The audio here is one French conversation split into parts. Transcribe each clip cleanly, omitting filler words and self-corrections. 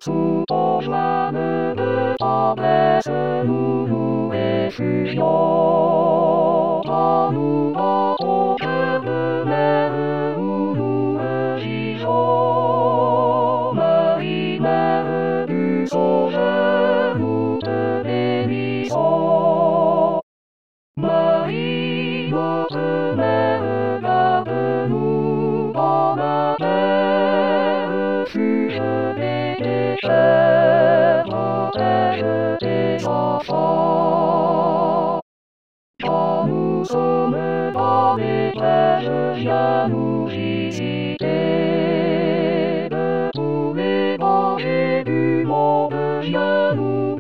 Sous ton joie de ta presse, nous nous réfugions. Dans ton cœur de mer où nous gisons. Marie, mère du Sauveur, nous te bénissons. Marie, notre mère, garde-nous dans la terre, fuge des pécheurs, protège tes enfants. Quand nous sommes dans les détresse, viens nous visiter. De tous les dangers du monde, viens nous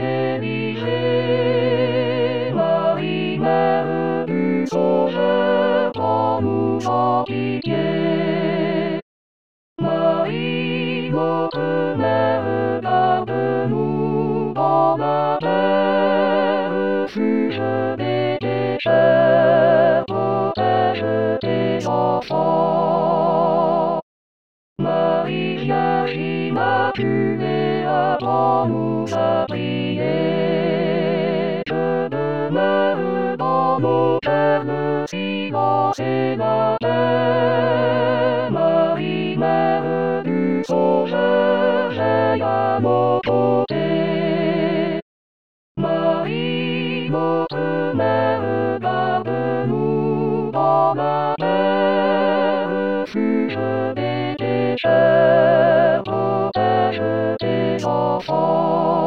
délivrer. Marie, mère du Sauveur, prends-nous en pitié. Marie, notre mère, garde-nous dans la terre, fuge des pécheurs, protège tes enfants. Marie Vierge immaculée, apprends-nous à prier. Que demeure dans nos cœurs le silence et la paix. Marie, mère du Sauveur, veille à nos côtés. Marie, notre mère, garde-nous dans la terre, fuge des pécheurs, protège tes enfants.